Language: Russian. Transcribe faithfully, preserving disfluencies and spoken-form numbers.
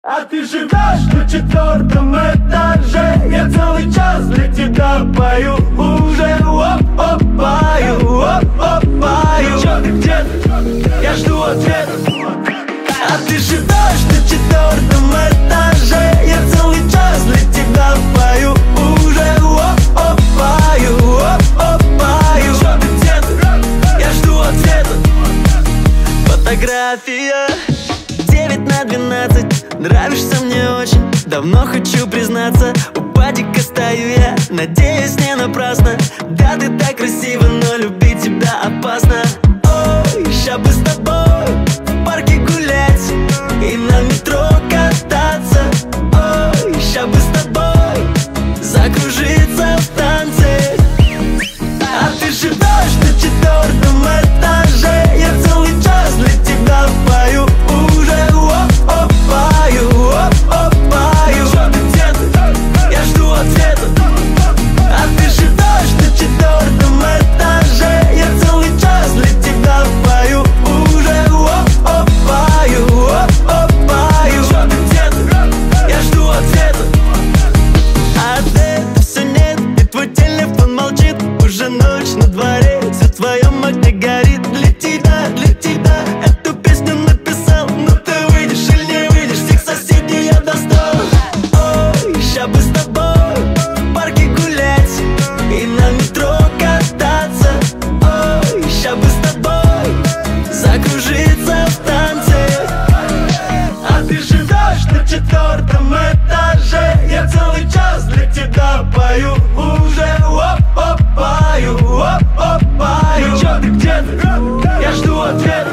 А ты живешь на четвертом этаже. Я целый час для тебя пою уже. Оп-оп, пою, оп-оп, пою. Чё ты, где ты? Я жду ответа. А ты живешь на четвертом этаже. Я целый час для тебя пою уже. Оп-оп, пою, оп-оп, пою. Чё ты, где ты? Я жду ответа. Фотография девять на двенадцать. Нравишься мне очень, давно хочу признаться. У падика стою я, надеюсь, не напрасно. Да, ты так красива, но любить тебя опасно. Ой, ща бы с тобой в парке гулять и на метро кататься. Ой, ща бы с тобой закружиться в танце. А ты живешь на четвертом этаже. Я целый час для тебя пою уже. Оп-оп, пою, оп-оп, пою. Чё ты, где ты? Я жду ответа. А ты живешь на четвертом этаже. Я целый час для тебя пою уже. Оп-оп, пою, оп-оп, пою. Чё ты, где ты? Я жду ответа. А ответа все нет, и твой телефон молчит. Уже ночь на дворе, все в твоем окне горит. Для тебя, для тебя эту песню написал. Но ты выйдешь или не выйдешь, всех соседей я достал. Ой, ща бы с тобой в парке гулять и на метро кататься. Ой, ща бы с тобой закружиться в танце. А ты живешь на четвертом этаже. Я целый час для тебя пою уже. Оп-оп, пою, оп-оп, пою. Чё ты, где ты? Я жду ответа.